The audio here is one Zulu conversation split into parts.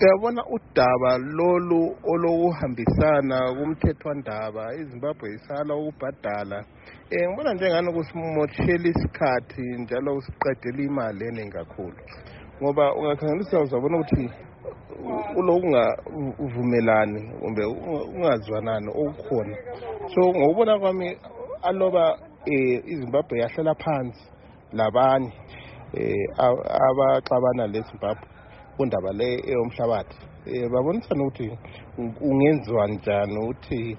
Uyabona udaba lolu olokuhambisana kumthethwandaba iZimbabwe isala ukubhadala ngibona njengani kusimotshela isikhathi njalo usiqedela imali eningi kakhulu ngoba ungakhangelisa uzabona ukuthi ulokungavumelani kumbe ungazwanani okukhona. So ngokubona kwami aloba iZimbabwe yahlala phansi labanye abaxabana leZimbabwe kundaba le eyomhlabathi babonisana ukuthi ungenziwa njani ukuthi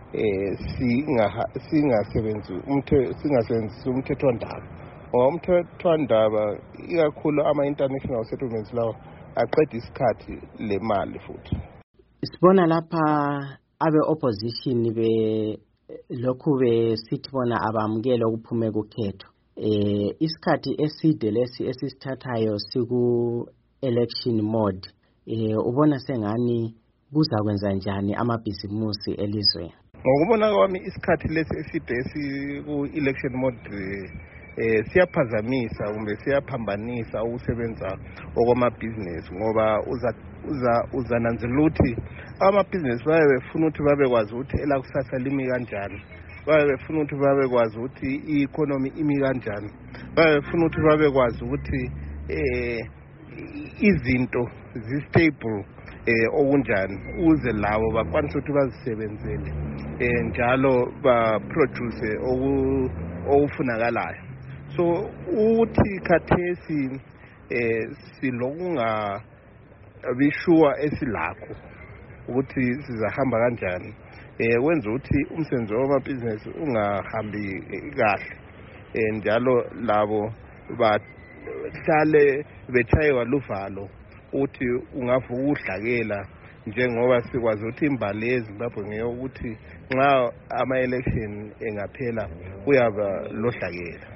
singasebenzisi umthethwandaba ngoba umthethwandaba ikakhulu ama-international settlements lawo aqeda isikhathi le mali futhi. Sibona lapha abe-opposition lokhu besithi bona abamukele ukuphume kukhetho. Isikhathi eside lesi esisithathayo siku-election mode. Ubona sengani kuzakwenza njani amabhizimusi elizweni? Ngokubona kwami isikhathi lesi eside esiku-election mode siyaphazamisa kumbe siyaphambanisa ukusebenza okwamabhizinisi ngoba uzananzela ukuthi amabhizinisi baye befuna ukuthi babekwazi ukuthi elakusasa limi kanjani, baye befuna ukuthi babekwazi ukuthi i-economy imi kanjani, baye befuna ukuthi babekwazi ukuthi izinto zi-stable okunjani ukuze labo bakwanise ukuthi bazisebenzele njalo ba-produce okufunakalayo. So uthi khathesi silokungabishuwa esilakho ukuthi sizahamba kanjani kwenza ukuthi umsebenzi wamabhizinisi ungahambi kahle njalo labo bahlale betshayiwa luvalo ukuthi ungavuka udlakela njengoba sikwazi ukuthi imbali yeZimbabwe ngeyokuthi nxa ama-election engaphela kuyaba lodlakela.